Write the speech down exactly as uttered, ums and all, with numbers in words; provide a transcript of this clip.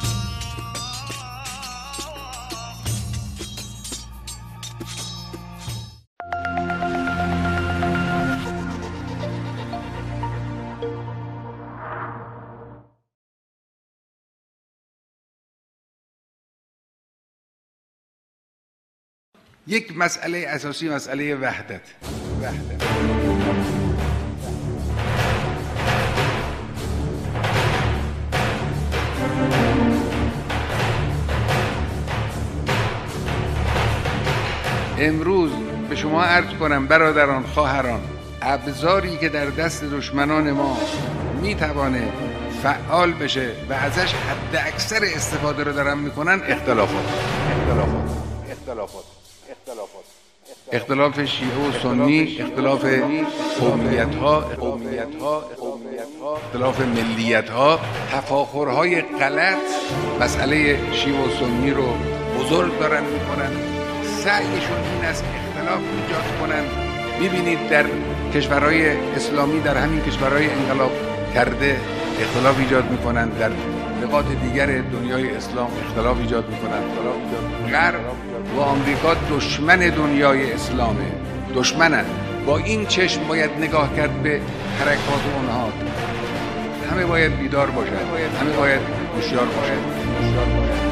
یک مسئله اساسی مسئله وحدت وحدت امروز به شما عرض کنم برادران خواهران، ابزاری که در دست دشمنان ما میتوانه فعال بشه و ازش حد اکثر استفاده رو دارن میکنن اختلافات اختلافات اختلافات اختلافات اختلاف شیعه و سنی، اختلاف قومیت ها قومیت ها اختلاف ملیت ها، تفاخرهای غلط مسئله شیعه و سنی رو بزرگ دارن میکنن. سعیشون این است اختلاف ایجاد کنن. میبینید در کشورهای اسلامی، در همین کشورهای انقلاب کرده اختلاف ایجاد میکنن، در نقاط دیگر دنیای اسلام اختلاف ایجاد میکنن. اختلاف ایجاد غرب و آمریکا دشمن دنیای اسلامه، دشمنن. با این چشم باید نگاه کرد به حرکات اونها. همه باید بیدار باشن، همه باید هوشیار باشن.